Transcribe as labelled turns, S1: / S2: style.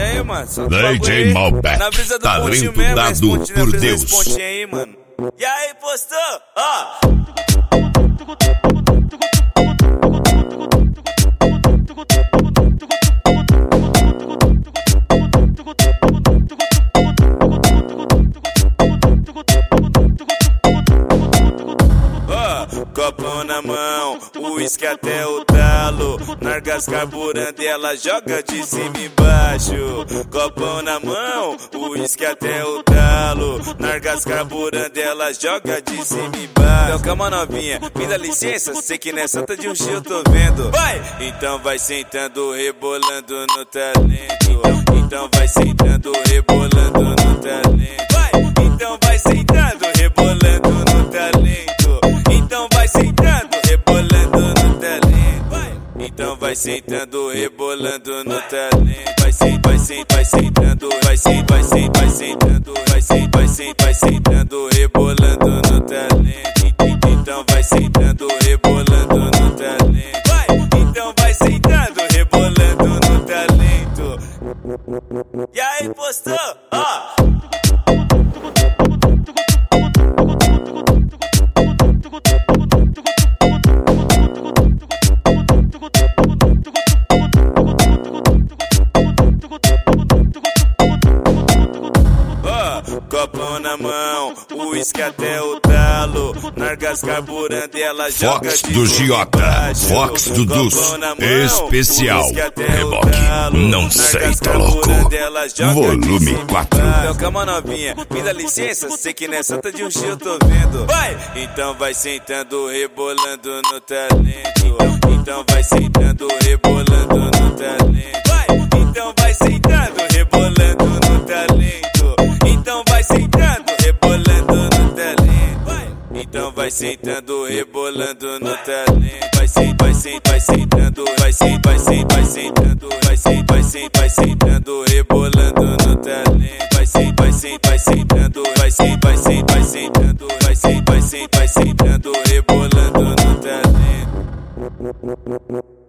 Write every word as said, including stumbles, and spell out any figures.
S1: aí, mano? Só
S2: D J Malbec,
S1: na brisa do
S2: talento
S1: mesmo,
S2: dado por Deus.
S1: Pontinho aí, mano. E aí, postou? Ó. Copão na mão, uísque até o talo. Nargas carburando, ela joga de cima e embaixo. Copão na mão, uísque até o talo. Nargas carburando, ela joga de cima e embaixo. Então calma novinha, me dá licença, sei que nessa tá de um X eu tô vendo. Vai! Então vai sentando, rebolando no talento. Então vai sentando, rebolando no talento. Vai! Então vai sentando, rebolando no talento. Então vai sentando, rebolando no talento. Vai. Então vai sentando, rebolando no talento. Vai sentando, vai sentando, vai sentando, vai sentando, vai sentando, vai sentando, vai sentando, vai sentando, vai sentando, rebolando no talento. Então vai sentando, rebolando no talento. Vai. Então vai sentando, rebolando no talento. E aí, postou? Ó. Copão na mão, uísque até o talo. Nargas carburando, ela joga
S2: Fox
S1: de
S2: do Giota, Fox do Dus, especial Reboque, não sei, tá louco. Volume quatro.
S1: Então calma novinha, me dá licença, sei que nessa tá de um X eu tô vendo. Vai! Então vai sentando, rebolando no talento. Então vai sentando, rebolando no talento. Vai! Então vai sentando, rebolando no talento. Então vai sentando, rebolando no talento. Vai. Então vai sentando, rebolando no talento. Vai sentando, vai sentando, vai sentando, vai sentando, vai sentando, vai sentando, vai sentando, vai sentando, vai sentando, rebolando no talento. Vai sentando, vai sentando, vai sentando, vai sentando, vai sentando, vai sentando, vai sentando, vai sentando, vai sentando, rebolando no talento.